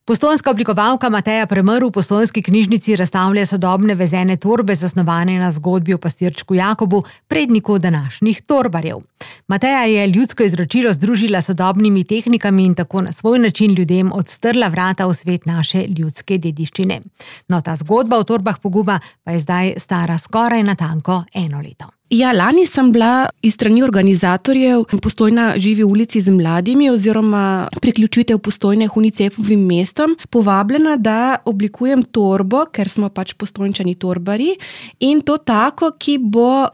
Postojnska oblikovalka Mateja Premrl v Postojnski knjižnici razstavlja sodobne vezene torbe, zasnovane na zgodbi o pastirčku Jakobu, predniku današnjih torbarjev. Mateja je ljudsko izročilo združila s sodobnimi tehnikami in tako na svoj način ljudem odstrla vrata v svet naše ljudske dediščine. No, ta zgodba o torbah poguma pa je zdaj stara skoraj natanko 1 leto. Ja, lani sem bila iz strani organizatorjev Postojna živi v ulici z mladimi oziroma priključitev Postojne k UNICEF-ovim mestom povabljena, da oblikujem torbo, ker smo pač Postojnčani torbarji, in to tako, ki bo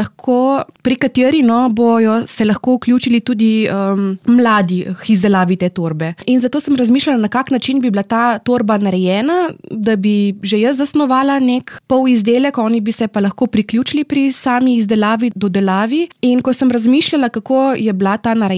pri kateri bojo se lahko vključili tudi mladi k izdelavi te torbe. In zato sem razmišljala, na kak način bi bila ta torba narejena, da bi že jaz zasnovala nek polizdelek, oni bi se pa lahko priključili pri sami izdelavi, dodelavi. In ko sem razmišljala, kako je bila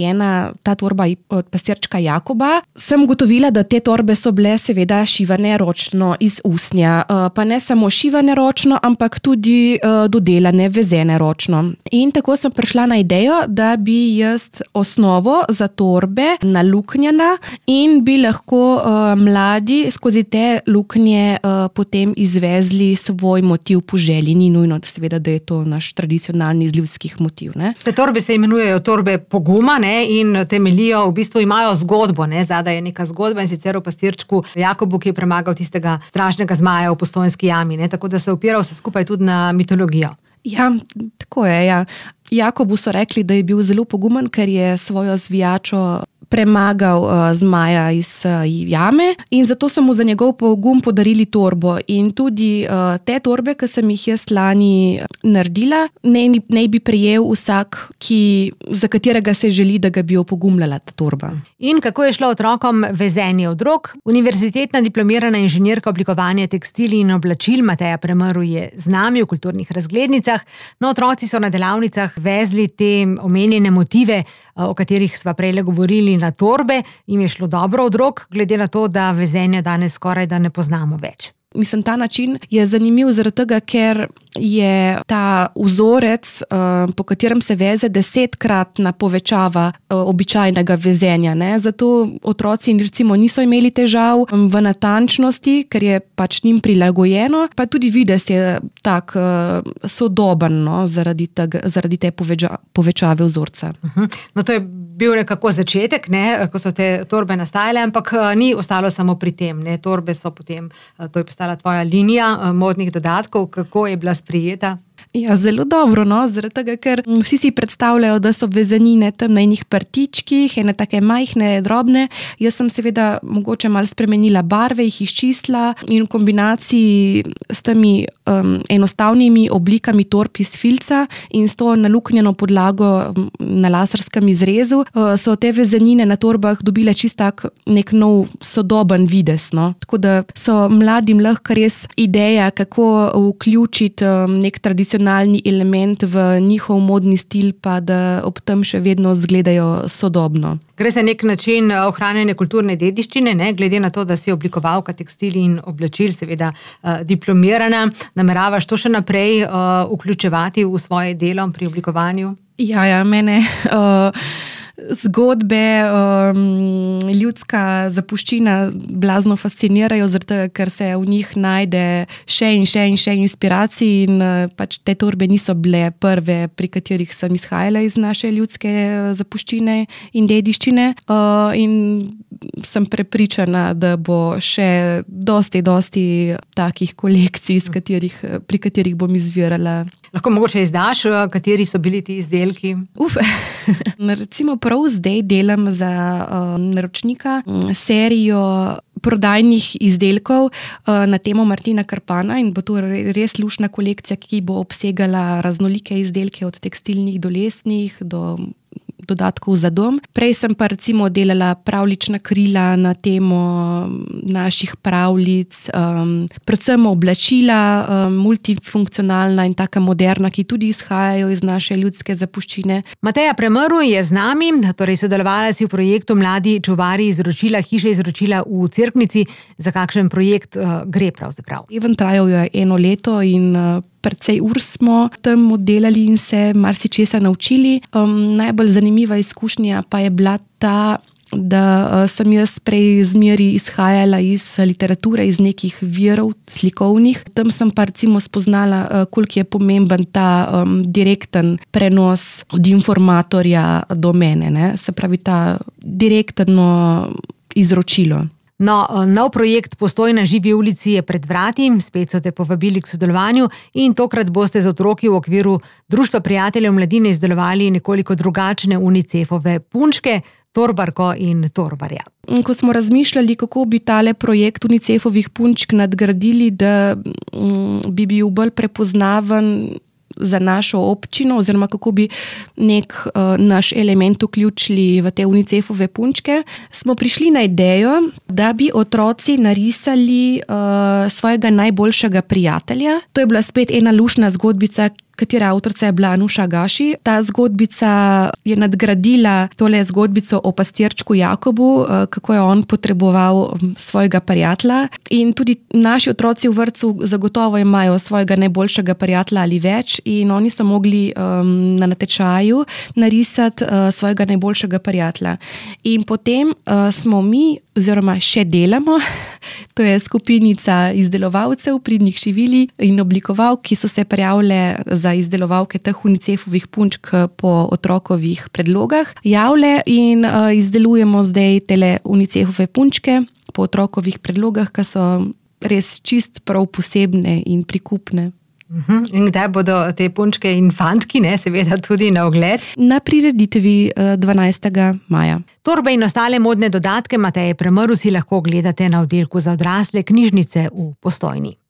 ta torba od pastirčka Jakoba, sem ugotovila, da te torbe so bile seveda šivane ročno iz usnja. Pa ne samo šivane ročno, ampak tudi dodelane, vezene ročno. In tako sem prišla na idejo, da bi jaz osnovo za torbe naluknjala in bi lahko mladi skozi te luknje potem izvezli svoj motiv po želji. Ni nujno, seveda, da je to naš tradicionalni iz ljudskih motiv. Ne? Te torbe se imenujejo torbe poguma, ne? In temeljijo, v bistvu imajo zgodbo, ne? Zdaj je neka zgodba, in sicer o pastirčku Jakobu, ki je premagal tistega strašnega zmaja v Postojnski jami, ne? Tako da se opira vse skupaj tudi na mitologijo. Ja, tako je, ja. Jakobu so rekli, da je bil zelo pogumen, ker je svojo zvijačo premagal zmaja iz jame, in zato so mu za njegov pogum podarili torbo. In tudi te torbe, ki sem jih jaz lani naredila, naj bi prejel vsak, za katerega se želi, da ga bi opogumljala ta torba. In kako je šlo otrokom vezenje od rok? Univerzitetna diplomirana inženirka oblikovanja tekstilij in oblačil Mateja Premrl je z nami v kulturnih razglednicah. No, otroci so na delavnicah vezli te omenjene motive, o katerih sva prejle govorili, na torbe. Jim je šlo dobro od rok, glede na to, da vezenja danes skoraj da ne poznamo več. Mislim, ta način je zanimiv zaradi tega, ker je ta vzorec, po katerem se veze 10-kratna povečava običajnega vezenja. Ne? Zato otroci recimo niso imeli težav v natančnosti, ker je pač njim prilagojeno, pa tudi videz je tak sodoben, zaradi te povečave vzorca. No, to je bil nekako začetek, ne? Ko so te torbe nastajale, ampak ni ostalo samo pri tem. Ne? Torbe so potem, to je postala tvoja linija modnih dodatkov. Kako je bila sprijeta? Ja, zelo dobro, zaradi tega, ker vsi si predstavljajo, da so vezanine tam na enih partičkih, ene take majhne, drobne. Jaz sem seveda mogoče malo spremenila barve, jih izčistila in v kombinaciji s temi enostavnimi oblikami torb iz filca in s to naluknjeno podlago na laserskem izrezu so te vezanine na torbah dobile čist tak nek nov sodoben videz. Tako da so mladim lahko res ideja, kako vključiti nek tradicionalni element v njihov modni stil, pa da ob tem še vedno izgledajo sodobno. Gre za nek način ohranjanja kulturne dediščine, ne? Glede na to, da si oblikovalka tekstilij in oblačil, seveda diplomirana. Nameravaš to še naprej vključevati v svoje delo pri oblikovanju? Ja, mene zgodbe, ljudska zapuščina blazno fascinirajo, zato ker se v njih najde še inspiracij in pač te torbe niso bile prve, pri katerih sem izhajala iz naše ljudske zapuščine in dediščine, in sem prepričana, da bo še dosti takih kolekcij, pri katerih bom izvirala. Lahko mogoče izdaš, kateri so bili ti izdelki? Recimo prav zdaj delam za naročnika serijo prodajnih izdelkov na temo Martina Krpana in bo to res luštna kolekcija, ki bo obsegala raznolike izdelke od tekstilnih do lesnih, do dodatkov za dom. Prej sem pa recimo delala pravlična krila na temo naših pravljic, predvsem oblačila, multifunkcionalna in taka moderna, ki tudi izhajajo iz naše ljudske zapuščine. Mateja Premrl je z nami, torej sodelovala si v projektu Mladi čuvarji izročila, hiše izročila v Cerknici. Za kakšen projekt gre pravzaprav? Even trajal je 1 leto in precej ur smo tam oddelali in se marsičesa naučili. Najbolj zanimiva izkušnja pa je bila ta, da sem jaz prej zmeri izhajala iz literature, iz nekih virov slikovnih. Tam sem pa recimo spoznala, koliko je pomemben ta direkten prenos od informatorja do mene, ne? Se pravi, ta direktno izročilo. No, nov projekt Postojna živi v ulici je pred vrati, spet so te povabili k sodelovanju in tokrat boste z otroki v okviru Društva prijateljev mladine izdelovali nekoliko drugačne Unicefove punčke, torbarko in torbarja. Ko smo razmišljali, kako bi tale projekt Unicefovih punčk nadgradili, da bi bil bolj prepoznaven za našo občino, oziroma kako bi nek naš element vključili v te Unicefove punčke, smo prišli na idejo, da bi otroci narisali svojega najboljšega prijatelja. To je bila spet ena luštna zgodbica, katere avtorica je bila Anuša Gaši. Ta zgodbica je nadgradila tole zgodbico o pastirčku Jakobu, kako je on potreboval svojega prijatelja. In tudi naši otroci v vrtcu zagotovo imajo svojega najboljšega prijatelja ali več in oni so mogli na natečaju narisati svojega najboljšega prijatelja. In potem smo mi, oziroma še delamo, to je skupinica izdelovalcev, pridnih živili in oblikovalk, ki so se prijavile za izdelovalke teh Unicefovih punčk po otrokovih predlogah, javile in izdelujemo zdaj tele Unicefove punčke po otrokovih predlogah, ki so res čist prav posebne in prikupne. In kdaj bodo te punčke in fantki, seveda tudi na ogled? Na prireditvi 12. maja. Torbe in ostale modne dodatke Mateje Premrl si lahko ogledate na oddelku za odrasle knjižnice v Postojni.